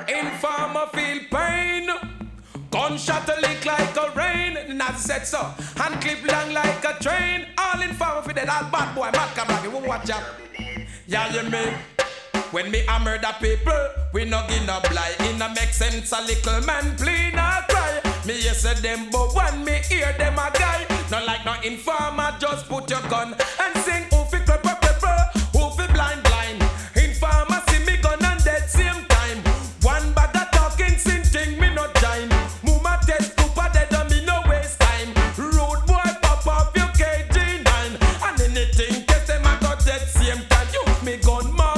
Informer feel pain. Gunshot a lick like a rain. And I said so. Hand clip long like a train. All informer feel that all bad boy. Mad come back. You won't watch out. Yeah, you mean? When me a murder people, we no give no blind. It no make sense a little man plead or cry. Me yes say them, but when me hear them a guy, not like no informer, just put your gun and sing. Who fi crep, who fi blind, blind. Informer see me gun and dead same time. One bag of talking, sin thing me no join. Muma test poopa dead and me no waste time. Rude boy pop off your KG9 and anything test them a go dead same time. Use me gun more.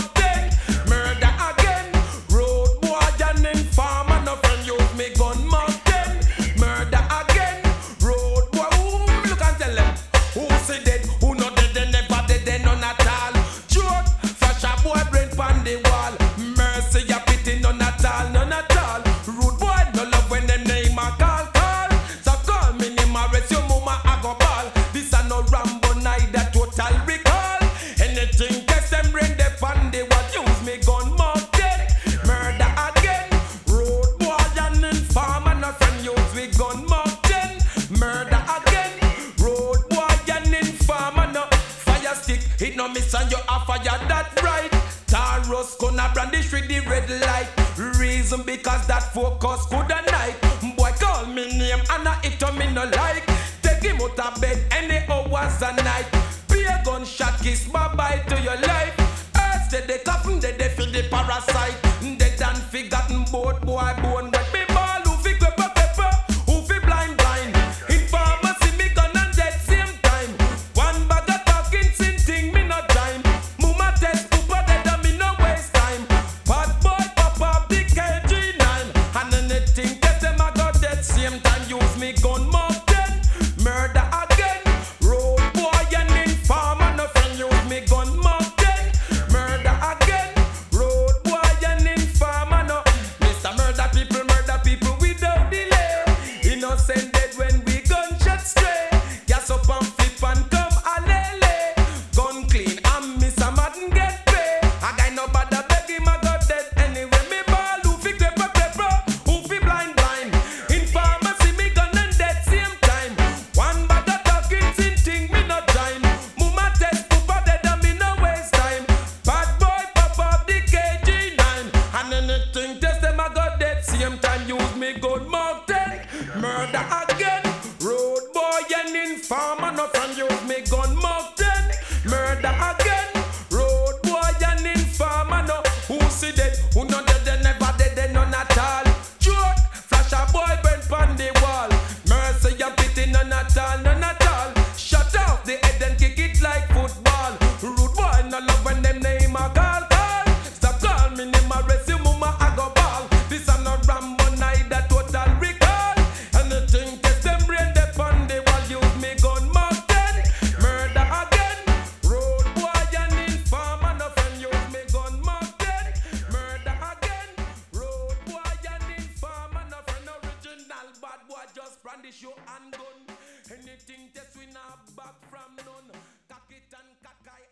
Murder again, road boy and informer, no friend use me gun mountain. Murder again, road boy. Ooh, look and tell them who say dead, who not dead, they never dead, they none at all. Joke, flash a boy brain pon the wall. Mercy a pity, none at all, none at all. Rude boy no love when them name a call. So call me name a rest your mama a go ball. This a no Rambo, neither total recall. Anything test them brain they pon the wall. Use me gun mountain. Murder again, road boy and informer, no friend use me gun mountain. Murder again, road boy and informer, no fire stick. It no miss and you a fire that right. Taros gonna brandish with the red light. Reason because that focus good a night. Boy call me name and I it me no like. Take him out of bed any hours a night. Be a gunshot kiss bye bye to your life. Earth they coffin they feel the parasite. Dead and forgotten both boy bone. But me ball who fi pepper, who fi blind blind. Informer see me gun and dead same time. One bag of talking sin thing me no time. Muma test poopa dead and me no waste time. Bad boy pop up the KG9 and anything test them a go dead same time. Use me gun mountain. Murder again, road boy and informer, no friend use me gun mountain. Murder again, road boy and informer, no. Mr. Murder people without delay. Innocent dead when we gunshot stray. Gas up and flip and come alele. Gun clean and Mr. Madden get pay. A guy no bother beg him a go dead anyway. Me ball who fi pepper, who fi blind blind. Informer see me gun and dead same time. One bag of talking sin thing me no join. Muma test poopa dead and me no waste time. Bad boy pop up the KG9 and anything test them a go dead same time. Use me gun mountain. Murder again, road boy and informer, no friend use me gun mountain. Murder again, road boy and informer, no who see dead, who not dead, they never dead, they none at all. Joke, flash a boy burn pon the wall. Mercy and pity, none at all, none at all. Shut off the head and kick it like football. Rude boy no love when them name a call. Stop call me name a rest your mama a go ball. This a no Rambo, neither total recall. Anything test them brain they pon the wall. Use me gun mountain. Murder again, road boy and informer, no friend use me gun mountain. Murder again, road boy and informer, no friend original bad boy just brandish your handgun. Anything test we not back from none. Cock it and cock eye